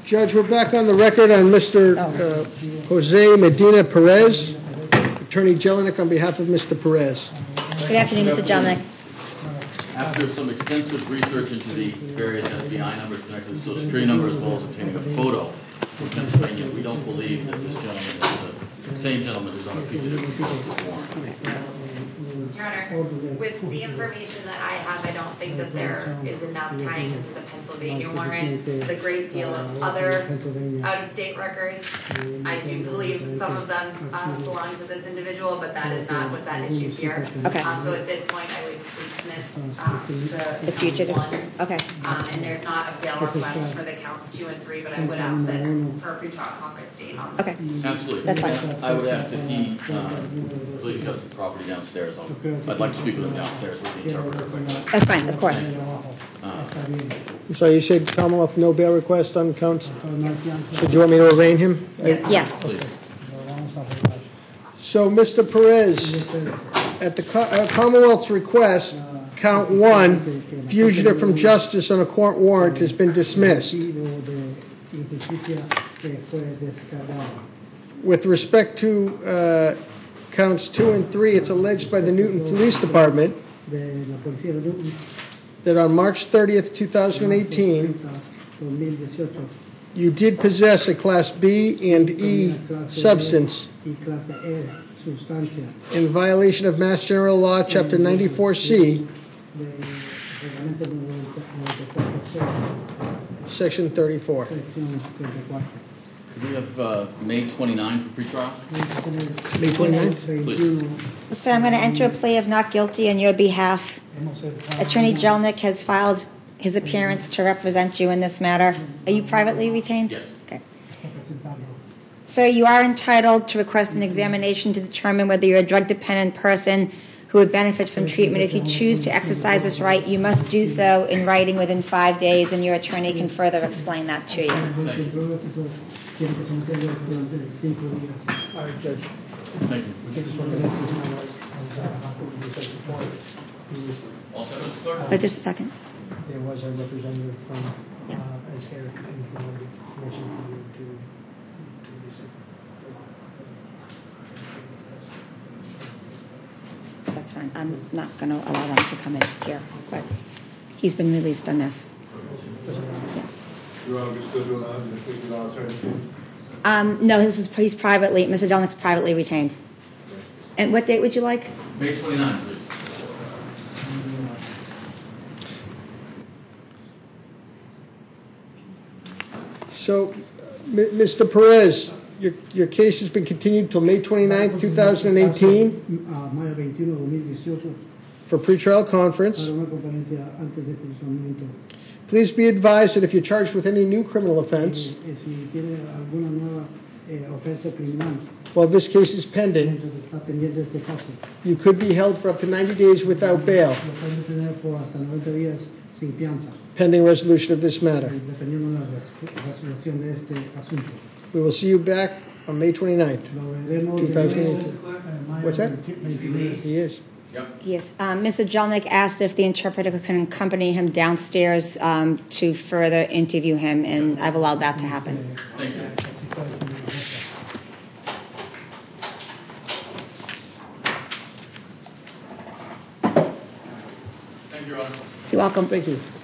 Judge, we're back on the record on Mr. Jose Medina Perez. Attorney Jelinek on behalf of Mr. Perez. Good afternoon, Mr. Jelinek. After some extensive research into the various FBI numbers connected to the Social Security number, as well as obtaining a photo from Pennsylvania, we don't believe that this gentleman is the same gentleman who's on a fugitive justice warrant. Your Honor, with the information that I have, I don't think that there is enough tying into the Pennsylvania warrant. The great deal of other out-of-state records, I do believe some of them belong to this individual, but that is not what's at issue here. Okay. So at this point, I would dismiss The fugitive. one. Okay. And there's not a bail request for the counts 2 and 3, but I would ask that for a pretrial conference date on this. Okay. Absolutely. That's fine. I would ask that he, please has the property downstairs. I'd like to speak with him downstairs with the interpreter. That's fine, of course. I'm sorry, you said Commonwealth no bail request on counts? So do you want me to arraign him? Yes. Please. So, Mr. Perez, at the Commonwealth's request, count 1, fugitive from justice on a court warrant, has been dismissed. With respect to counts 2 and 3, it's alleged by the Newton Police Department that on March 30th, 2018, you did possess a Class B and E substance in violation of Mass General Law, Chapter 94C, Section 34. Could we have May 29 for pretrial? May 29th? Please. Sir, I'm going to enter a plea of not guilty on your behalf. Attorney Jelinek has filed his appearance to represent you in this matter. Are you privately retained? Yes. Okay. Sir, you are entitled to request an examination to determine whether you're a drug-dependent person who would benefit from treatment. If you choose to exercise this right, you must do so in writing within 5 days, and your attorney can further explain that to you. Thank you. All right, Judge. Thank you. All set, Mr. Clerk? Just a second. There was a representative from Yeah. ICER and promoted permission for you to visit. That's fine. I'm not going to allow them to come in here, but he's been released on this. You want to still do $150 attorney fee? No, he's privately, Mr. Jelinek's privately retained. And what date would you like? May 29, please. So, Mr. Perez, your case has been continued till May 29th, 2018 for pretrial conference. Please be advised that if you're charged with any new criminal offense, while this case is pending, you could be held for up to 90 days without bail, pending resolution of this matter. We will see you back on May 29th, 2018. What's that? He is. Yep. Yes. Mr. Jelinek asked if the interpreter can accompany him downstairs to further interview him, and I've allowed that to happen. Thank you. Thank you, Your Honor. You're welcome. Thank you.